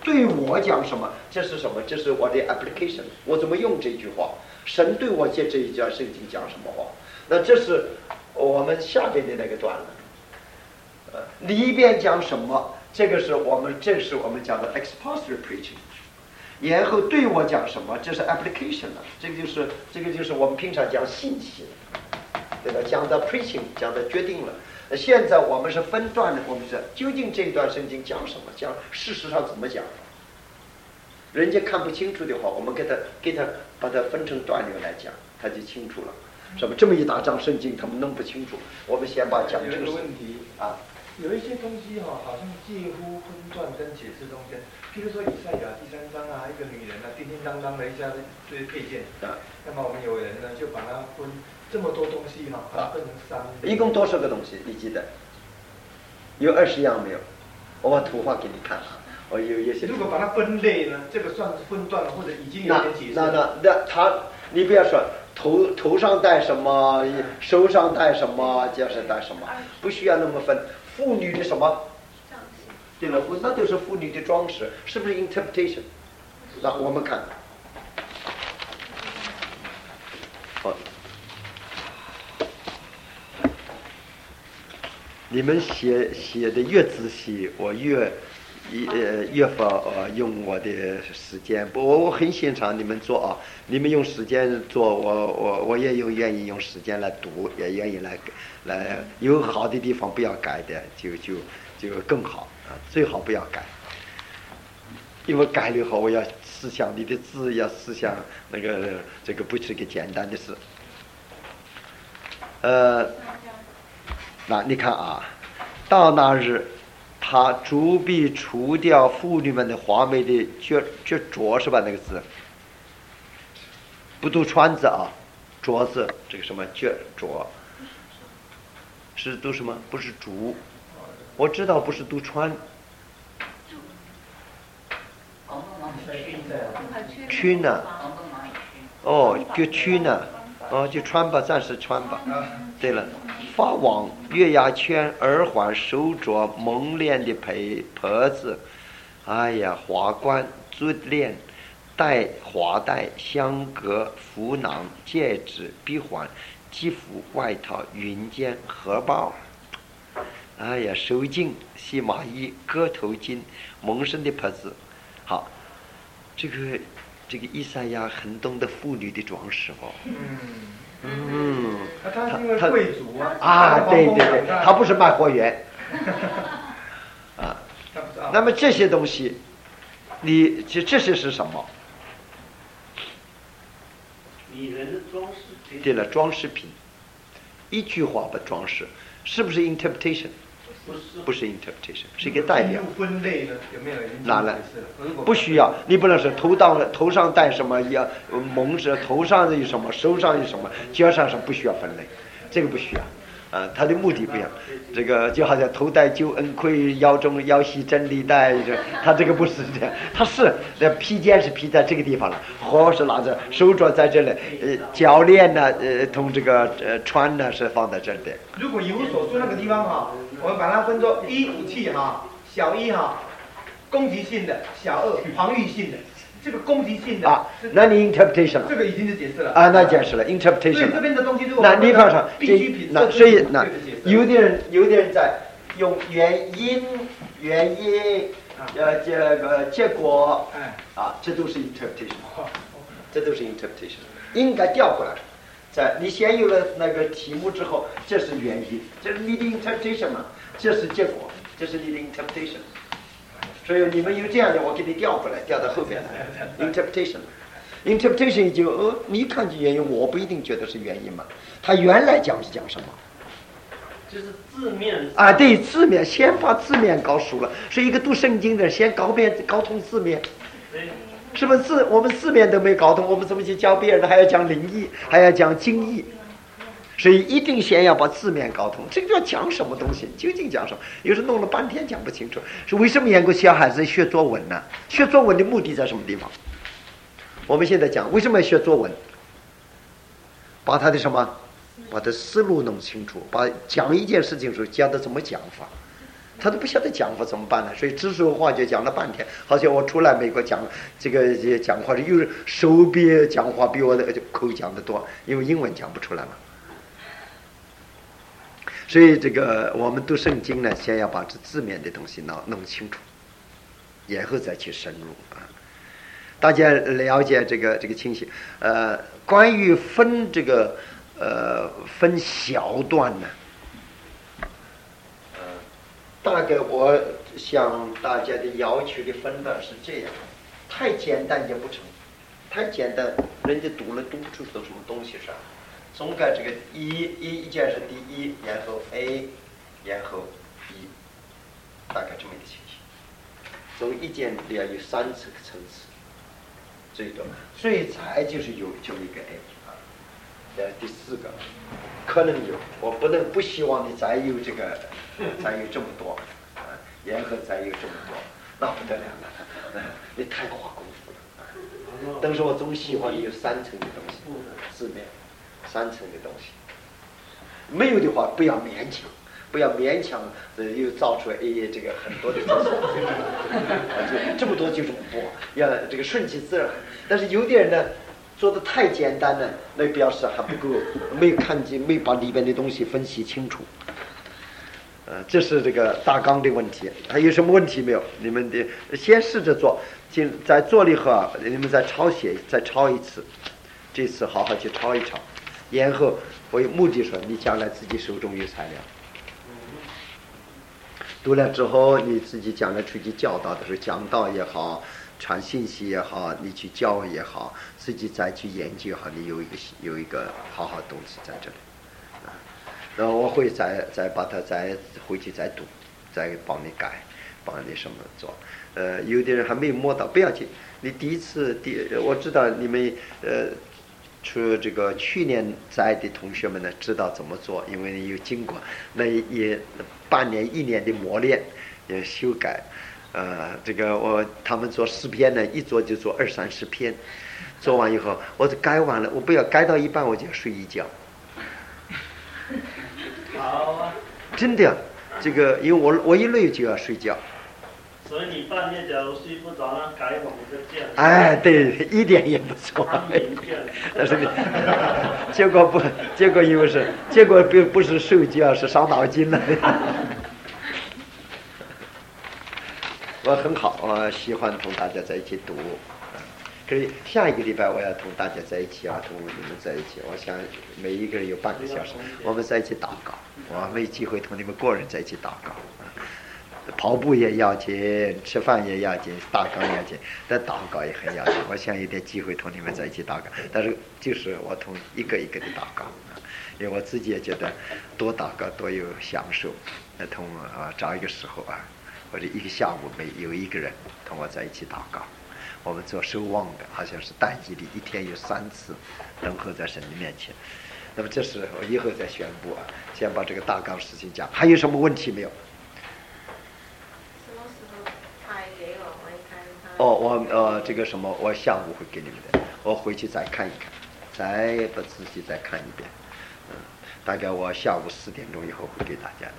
对我讲什么？这是什么？这是我的 application， 我怎么用这句话？神对我借这一段圣经讲什么话？那这是我们下边的那个段了。呃，里边讲什么？这个是我们，这是我们讲的 expository preaching。然后对我讲什么？这是 application 了。这个就是这个就是我们平常讲信息，对吧？讲的 preaching， 讲的决定了。现在我们是分段的，我们是究竟这一段圣经讲什么？讲事实上怎么讲？人家看不清楚的话，我们给他给他把它分成段落来讲，他就清楚了。什么这么一大章圣经，他们弄不清楚。我们先把讲这个问题啊， 有一些东西哈、哦，好像介乎分段跟解释中间。譬如说以赛亚第三章啊，一个女人啊，叮叮当当的一下这些配件啊，那么我们有人呢就把它分这么多东西哈、哦，把它分成三类。 一共多少个东西？你记得？有二十样没有？我把图画给你看啊。我有一些。 如果把它分类呢，这个算是分段了，或者已经有点解释。 那那那他，你不要说头头上戴什么，手上戴什么，脚上戴什么，不需要那么分。妇女的什么？对了，那都是妇女的装饰，是不是 interpretation？ 那我们看。好，你们写写的越仔细，我越呃越发呃用我的时间。不，我我很欣赏你们做啊，你们用时间做，我我我也有愿意用时间来读，也愿意来来有好的地方不要改的，就就就更好啊，最好不要改，因为改了以后我要思想你的字，要思想那个这个不是个简单的事。呃，那你看啊，到那日。他逐必除掉妇女们的华美的脚脚镯，是吧？那个字不读穿字啊，镯子这个什么脚镯是读什么？不是竹，我知道不是读穿。裙呢？哦，就裙呢？哦，就穿吧，暂时穿吧。对了。发网、月牙圈、耳环、手镯、蒙链的陪婆子，哎呀，花冠、足链、带花带、香格、符囊、戒指、臂环、肌服、外套、云肩、荷包，哎呀，手巾、细麻衣、割头巾、蒙身的婆子。好，这个这个以赛亚很懂得妇女的装饰哦。嗯。嗯， 他是因为贵族啊， 啊，对对对，他不是卖货员，啊，那么这些东西，你这这些是什么？ 女人的装饰品。对了，装饰品，一句话把装饰，是不是 interpretation？ 不是， 不是 interpretation， 是一个代表。 分类呢？有没有？ 哪来？不需要，你不能说头当头上戴什么要蒙着，头上有什么，手上有什么，脚上是不需要分类，这个不需要。啊，它的目的不一样，这个就好像头戴九恩盔，腰中腰系真理带，它这个不是这样，它是那披肩是披在这个地方了，或是拿着手镯在这里，呃，脚链呢，呃，同这个呃穿呢是放在这里的。 如果以我所说那个地方哈，我们把它分作一武器哈，小一哈，攻击性的，小二防御性的。这个攻击性的啊，那你 interpretation 了， 这个已经是解释了啊，那解释了 interpretation。所以这边的东西， 那你看上必需品， 那所以那有的人有的人在用原因、原因，呃，这个结果，啊，这都是 interpretation， 这都是 interpretation， 应该调过来。在你先有了那个题目之后，这是原因，这是你的 interpretation 嘛，这是结果，这是你的 interpretation。所以你们有这样的，我给你调回来，调到后边来。interpretation，interpretation 就呃，你看见原因，我不一定觉得是原因嘛。他原来讲是讲什么？ 就是字面啊，对，字面，先把字面搞熟了。是一个读圣经的，先搞遍搞通字面。是不是字？我们字面都没搞通，我们怎么去教别人？还要讲灵异，还要讲经义。所以一定先要把字面搞通，这个要讲什么东西，究竟讲什么？有时弄了半天讲不清楚。是为什么严格小孩子学作文呢？学作文的目的在什么地方？我们现在讲为什么要学作文？把他的什么，把他思路弄清楚，把讲一件事情时候教的怎么讲法， 他都不晓得讲话怎么办呢？所以指手画脚讲了半天，好像我出来美国讲这个讲话，又是手比讲话比我的口讲的多，因为英文讲不出来嘛。所以这个我们读圣经呢，先要把这字面的东西弄弄清楚，然后再去深入啊。大家了解这个这个情形。呃，关于分这个呃分小段呢，呃，大概我向大家的要求的分段是这样：太简单也不成，太简单人家读了读不出都什么东西上。总该这个一一一件是第一，然后 A， 然后一，大概这么一个情形。所以一件里要有三次层次，最多，所以才就是有就一个 A 啊。呃，第四个可能有，我不能不希望你再有这个，再有这么多啊，然后再有这么多，那不得了了，你太花功夫了。但是我总喜欢有三层的东西，字面。三层的东西，没有的话不要勉强，不要勉强，呃，又造出 A 这个很多的东西，就这么多就这么多，要这个顺其自然。但是有的人呢，做的太简单了，那表示还不够，没有看见，没有把里边的东西分析清楚。呃，这是这个大纲的问题。还有什么问题没有？你们的先试着做，进在做了以后啊，你们再抄写，再抄一次，这次好好去抄一抄。然后我有目的说，你将来自己手中有材料，读了之后，你自己将来出去教导的时候，讲道也好，传信息也好，你去教也好，自己再去研究也好，你有一个有一个好好的东西在这里，啊，然后我会再再把它再回去再读，再帮你改，帮你什么做。呃，有的人还没摸到，不要紧，你第一次第我知道你们呃。除这个去年在的同学们呢，知道怎么做，因为有经过那也半年一年的磨练，也修改。呃，这个我他们做诗篇呢，一做就做二三十篇，做完以后我改完了，我不要改到一半我就要睡一觉。 好啊。 真的，这个因为我我一累就要睡觉。 所以你半夜假如睡不着，那改网就这样。 哎，对，一点也不错。但是你，结果不，结果因为是，结果不不是睡觉，是伤脑筋了。我很好，我喜欢同大家在一起读。可是下一个礼拜我要同大家在一起啊，同你们在一起。我想每一个人有半个小时，我们在一起祷告。我没机会同你们个人在一起祷告。跑步也要紧，吃饭也要紧，大纲也要紧，但祷告也很要紧。我想有点机会同你们在一起祷告，但是就是我同一个一个的祷告，因为我自己也觉得多祷告多有享受。那同啊找一个时候啊，或者一个下午每有一个人同我在一起祷告，我们做守望的，好像是但以理一天有三次等候在神的面前。那么这是我以后再宣布啊，先把这个大纲事情讲。还有什么问题没有？哦，我呃这个什么，我下午会给你们的，我回去再看一看，再把自己再看一遍，嗯，大概我下午四点钟以后会给大家的，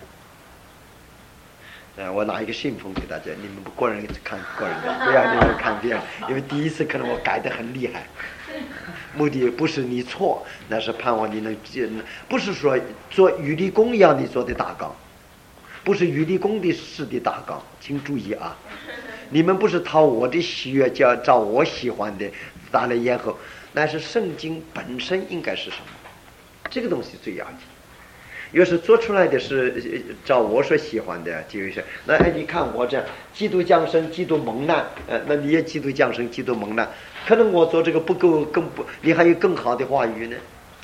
嗯，呃，我拿一个信封给大家，你们个人看个人的，不要你们看别人，因为第一次可能我改得很厉害，目的不是你错，那是盼望你能记，不是说做余力功一样你做的大纲，不是余力功的事的大纲，请注意啊。你们不是讨我的喜悦，叫照我喜欢的打了咽后，那是圣经本身应该是什么？这个东西最要紧。要是做出来的是照我所喜欢的，就是那哎，你看我这样，基督降生，基督蒙难，呃，那你也基督降生，基督蒙难，可能我做这个不够，更不，你还有更好的话语呢，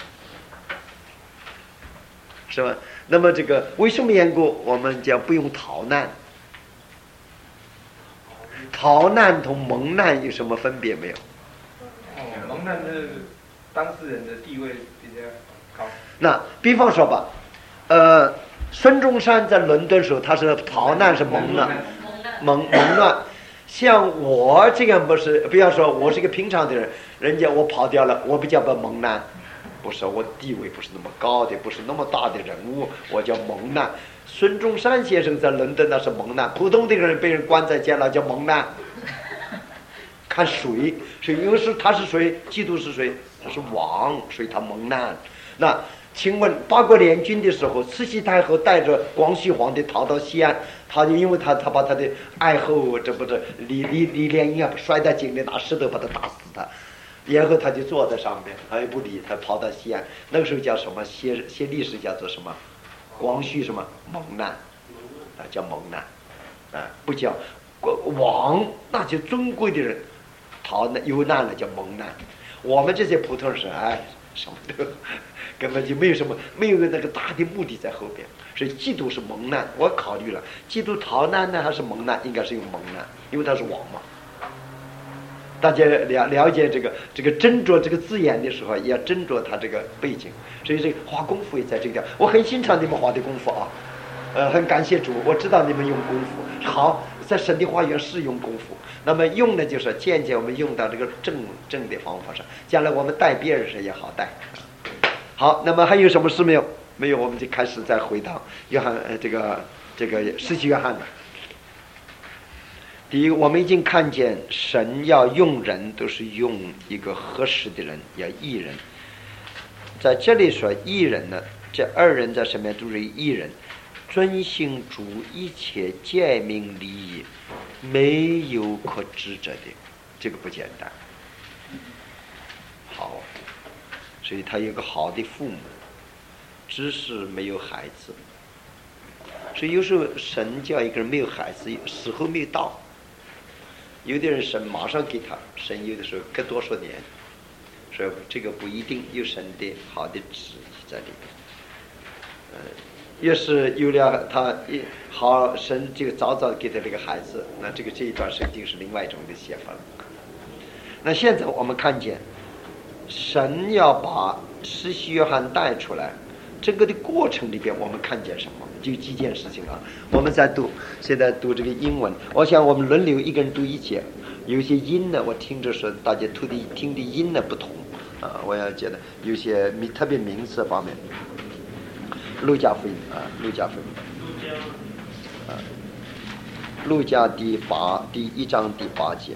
是吧？那么这个为什么缘故，我们讲不用逃难？逃难同蒙难有什么分别没有？ 哦，蒙难是当事人的地位比较高。 那比方说吧，呃，孙中山在伦敦时候，他是逃难是蒙难，蒙蒙难。像我这样不是，不要说我是一个平常的人，人家我跑掉了，我不叫不蒙难，不是我地位不是那么高的，不是那么大的人物，我叫蒙难。 孙中山先生在伦敦那是蒙难，普通的人被人关在监牢叫蒙难。看谁，谁因为是他是谁，基督是谁，他是王，所以他蒙难。那请问八国联军的时候，慈禧太后带着光绪皇帝逃到西安，他就因为他他把他的爱后这不是李李李莲英啊摔在井里，拿石头把他打死他，然后他就坐在上面，他也不理他，跑到西安。那个时候叫什么？写写历史叫做什么？光绪什么蒙难啊，叫蒙难啊，不叫王，那就尊贵的人逃难有难了叫蒙难。我们这些普通人哎，什么都根本就没有什么，没有那个大的目的在后边。所以基督是蒙难，我考虑了，基督逃难呢还是蒙难？应该是用蒙难，因为他是王嘛。大家了了解这个这个斟酌这个字眼的时候，也要斟酌他这个背景，所以这个花功夫也在这个地方。我很欣赏你们花的功夫啊，呃，很感谢主，我知道你们用功夫好，在神的花园是用功夫。那么用的就是渐渐我们用到这个正正的方法上，将来我们带别人时也好带。好，那么还有什么事没有？没有，我们就开始再回到约翰呃这个这个施洗约翰了。第一个，我们已经看见神要用人都是用一个合适的人，要义人。在这里说义人呢，这二人在上面都是义人，遵行主一切诫命礼仪，没有可指责的，这个不简单。好，所以他有个好的父母，只是没有孩子。所以有时候神叫一个人没有孩子，时候没有到。有的人神马上给他，神有的时候隔多少年，所以这个不一定有神的好的旨意在里面。呃，要是有了他一好，神这个早早给他这个孩子，那这个这一段圣经是另外一种的写法了。那现在我们看见，神要把施洗约翰带出来，整个的过程里边我们看见什么？就几件事情啊，我们在读，现在读这个英文，我想我们轮流一个人读一节，有些音呢，我听着说大家读的听的音呢不同啊，我要觉得有些名特别名词方面，路加福音啊，路加福音，啊，路加第八第一章第八节。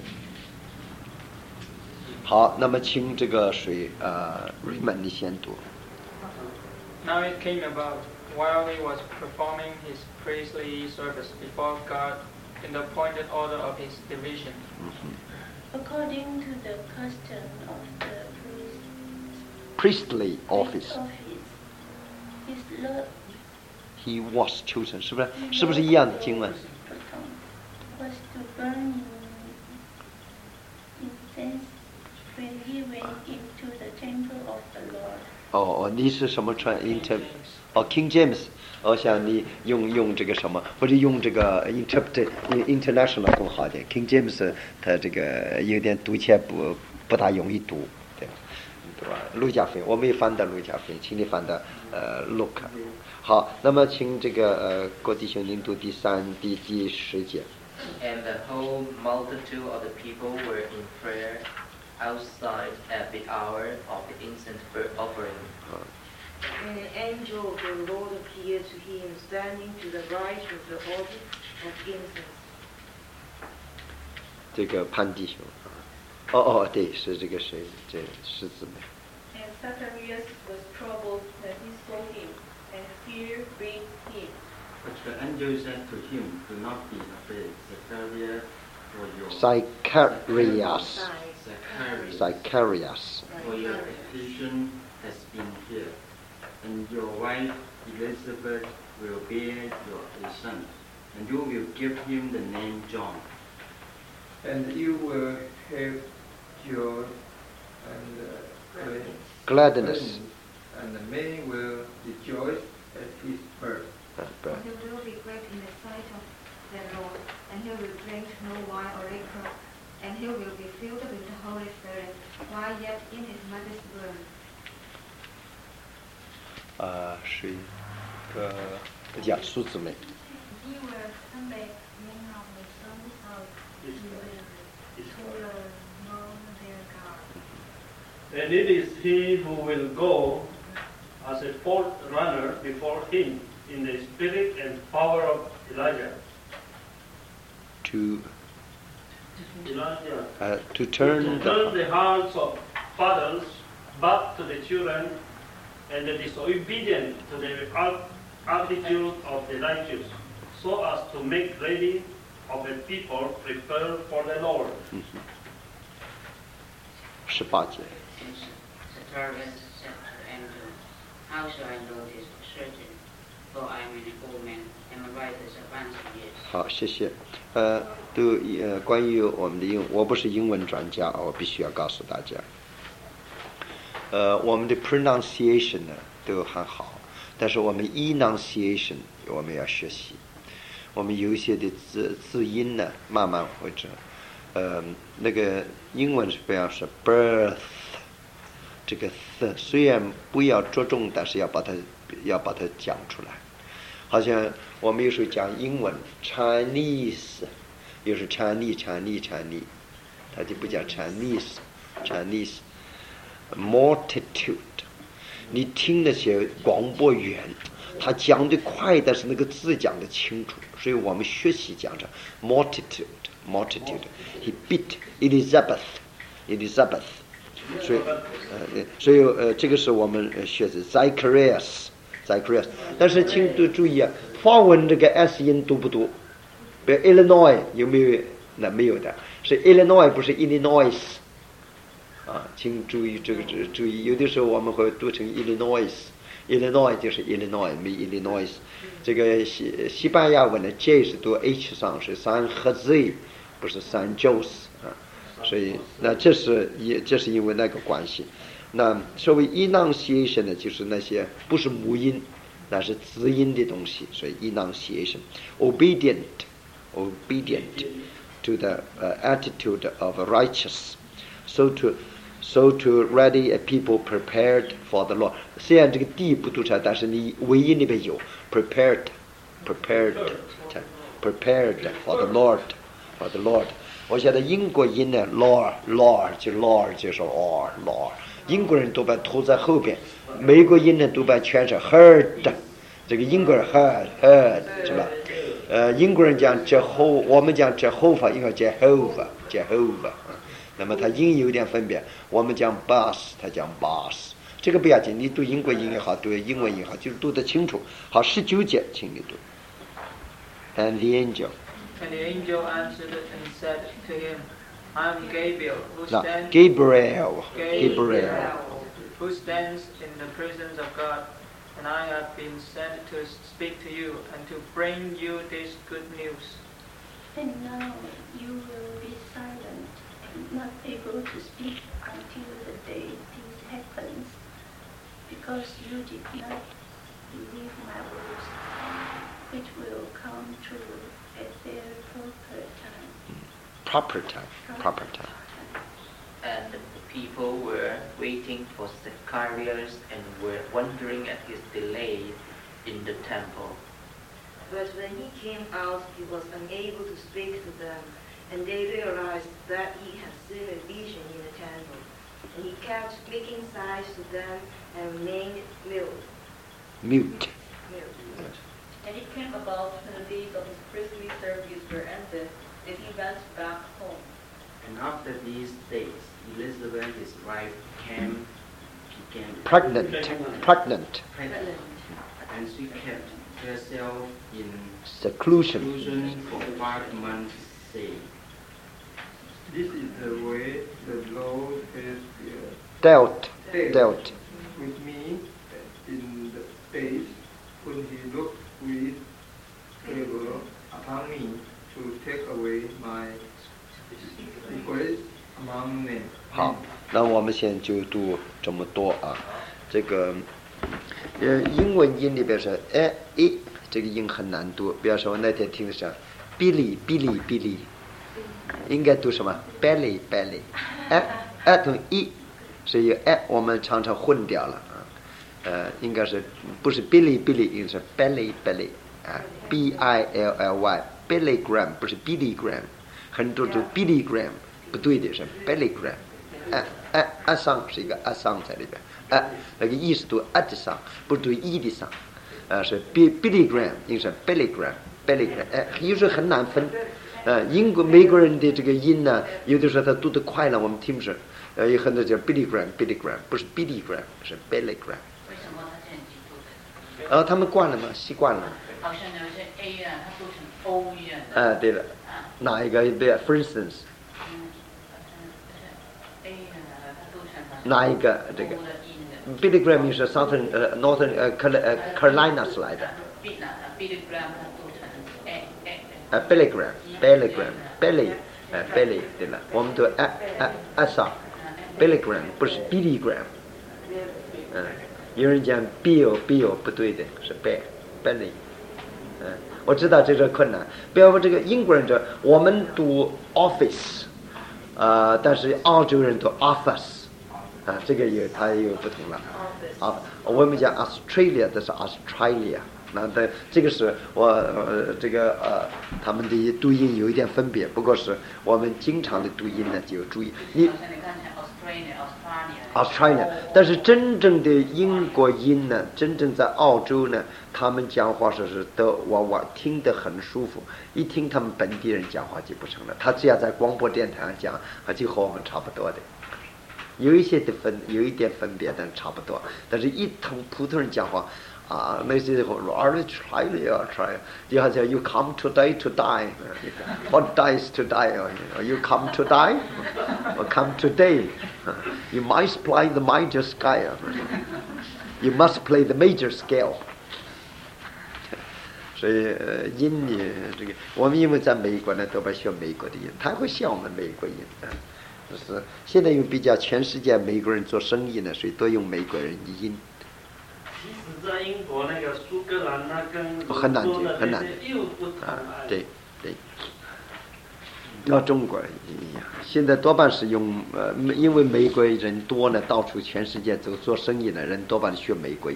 好，那么请这个谁呃瑞曼你先读。 Now it came about, while he was performing his priestly service before God in the appointed order of his division, According to the custom of the priest, priestly office, his Lord he was chosen， 是不是？是不是一样的经文？ was to burn incense when he went into the temple of the Lord. 哦哦，你是什么传 inter？ 哦 ，King James， 我想你用用这个什么，或者用这个 interpret international 更好点。King James 他这个有点读起来不不大容易读，对吧？对吧？路加福音我没有翻到路加福音，请你翻到呃 Luke。好，那么请这个呃郭弟兄您读第三第第十节。 And the whole multitude of the people were in prayer outside at the hour of the incense offering. And an angel of the Lord appeared to him, standing to the right of the altar of incense. 这个潘弟兄，哦哦，对，是这个谁，这是姊妹。 And Zacharias was troubled when he saw him, and fear gripped him. But the angel said to him, "Do not be afraid, Zacharias, for your Zacharias. Zacharias, Zacharias. for your petition has been heard, and your wife Elizabeth will bear you a son, and you will give him the name John. And you will have joy and uh, Gladness. and many will rejoice at his birth. Uh, birth. He will be great in the sight of the Lord, and he will drink no wine or liquor, and he will be filled with the Holy Spirit while yet in his mother's womb. 啊，是一个讲述姊妹。 He will someday bring out the sons of Israel who will know their God. And it is he who will go as a forerunner before him in the spirit and power of Elijah. To Elijah. Uh, to turn, to turn the hearts of fathers back to the children, and the disobedient to the attitude of the righteous, so as to make ready of the people prepared for the Lord. 十八节。 The third said to the angel, How shall I know this for certain? For I am an old man, and my wife is advanced in years. 好，谢谢。呃，对，呃，关于我们的英，我不是英文专家，我必须要告诉大家。呃，我们的 pronunciation 呢都很好，但是我们 enunciation 我们要学习。我们有一些的字字音呢，慢慢会知。呃，那个英文是比方说 birth， 这个 th 虽然不要着重，但是要把它要把它讲出来。好像我们有时候讲英文 Chinese， 有时候 Chinese Chinese Chinese， 他就不讲 Chinese Chinese multitude。你听那些广播员，他讲得快，但是那个字讲得清楚，所以我们学习讲着 multitude multitude。He beat Elizabeth Elizabeth， 所以呃，所以呃，这个是我们学的 Zacharias Zacharias。但是请注注意啊，法文这个 S 音读不读？比如 Illinois 有没有？那没有的，是 Illinois 不是 Illinois。啊，请注意这个注意，有的时候我们会读成 Illinois，Illinois 就是 Illinois， 没 Illinois。这个西西班牙文的 J 是读 H 上，是三和 Z， 不是三 Jos 啊。所以那这是也这是因为那个关系。那所谓 enunciation 呢，就是那些不是母音，那是子音的东西，所以 enunciation，obedient obedient to the、uh, attitude of righteous。So to, so to ready a people prepared for the Lord。虽然这个 D 不读出来，但是你尾音里边有 prepared, prepared, prepared for the Lord, for the Lord。我觉得英国音呢 ，Lord, Lord 就 Lord 就是 or Lord。英国人多半拖在后边，美国音呢多半全是 heard。这个英国人 heard heard 是吧？呃，英国人讲 Jehovah， 我们讲 Jehovah 应该 Jehovah Jehovah。那么它音有点分别，我们讲 bus， 他讲 bus， 这个不要紧，你读英国音也好，读英文也好，就是读得清楚。好，十九节，请你读。And the angel. And the angel answered and said to him, I am Gabriel, who No, stands Gabriel. Gabriel, Gabriel. who stands in the presence of God, and I have been sent to speak to you and to bring you this good news. And now you will be silent, not able to speak until the day this happens, because you did not believe my words, which will come true at their proper time. Proper time. Proper time. And the people were waiting for Zacharias and were wondering at his delay in the temple. But when he came out, he was unable to speak to them. And they realized that he had seen a vision in the temple. And he kept making signs to them and remained mute. Mute. mute. And it came about when the days of his priestly service were ended, that he went back home. And after these days, Elizabeth, his wife, came, became Pregnant. Pregnant. pregnant, and she kept herself in Seclusion. seclusion for five months, saying, This is the way the Lord has uh, Dealt. dealt Dealt. with me in the days when he looked with favor upon me to take away my disgrace among men. 好，那我们现在就读这么多啊。这个呃，英文音里边是哎一，这个音很难读。比方说，我那天听的是 Billy Billy Billy， 应该读什么 Belly Belly， 哎哎同一，所以哎我们常常混掉了啊。呃，应该是不是 Billy Billy， 应该是 Belly Belly 啊 ，B I L L Y Billy Graham 不是 Billy Graham， 很多都 Billy Graham 不对的是 Billy Graham。哎哎，阿桑是一个阿桑在里边，哎，那个意是读阿的桑，不是读一的桑。 呃是 Billy Graham， 应该是 Billy Graham，Billy Graham， 哎，有时候很难分。呃，英国美国人的这个音呢，有的时候他读得快了，我们听不是。呃，有很多叫 Billy Graham，Billy Graham， 不是 Billy Graham， 是 Billy Graham。 为什么他这样记读的？ 然后他们惯了嘛，习惯了。 好像有些 A 啊，它读成 O 一样的。 哎，对了，哪一个对 ？For instance， 嗯 ，A 啊，它读成哪一个这个 ？Billy Graham 是 Southern 呃 Northern 呃 Carolinas 来的。 Billy Graham 它读成 A A。 呃 ，Billy Graham，Billy Graham，Billy， 呃 Billy 对了，我们读哎哎哎啥 ？Billy Graham 不是 Billy Graham， 嗯，有人讲 Bill Bill 不对的，是 Bill，Billy， 嗯，我知道这个困难。比如说这个英国人这，我们读 office， 呃，但是澳洲人读 office， 啊，这个有它也有不同了。啊，我们讲 Australia， 这是 Australia。那的这个是我呃这个呃他们的读音有一点分别，不过是我们经常的读音呢就有注意。你 Australia， 但是真正的英国音呢，真正在澳洲呢，他们讲话说是都我我听得很舒服，一听他们本地人讲话就不成了。他只要在广播电台上讲，就和我们差不多的。有一些的分有一点分别，但差不多。但是一同普通人讲话。啊，那些话 ，Are try 了 try， 就好像 You come today to die， What dies to die？You come to die， or come today？You must play the major scale，You must play the major scale。所以呃，音呢，这个我们因为在美国呢，多半学美国的音，他会像我们美国音啊。就是现在又比较全世界美国人做生意呢，所以都用美国人的音。 其实，在英国那个苏格兰那跟很难听，很难又不同啊，对对。要中国一样，现在多半是用呃，因为美国人多呢，到处全世界走做生意的人多半学美国音。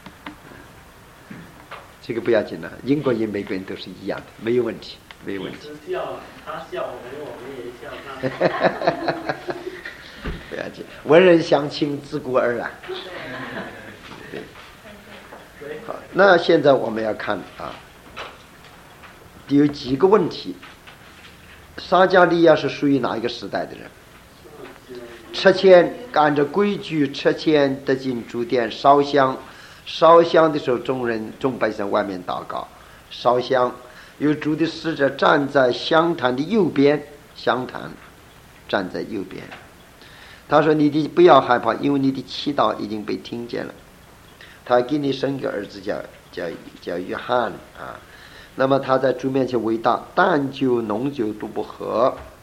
这个不要紧了，英国音、美国音都是一样的，没有问题，没有问题。 笑，他笑我们，我们也笑他。 不要紧，文人相亲，自古而然。对。好，那现在我们要看啊，有几个问题。撒迦利亚是属于哪一个时代的人？吃签，按照规矩吃签得进主殿烧香，烧香的时候众人众百姓外面祷告，烧香，有主的使者站在香坛的右边，香坛站在右边。他说：“你的不要害怕，因为你的祈祷已经被听见了。他给你生个儿子叫叫叫约翰啊。那么他在主面前为大，淡酒浓酒都不喝，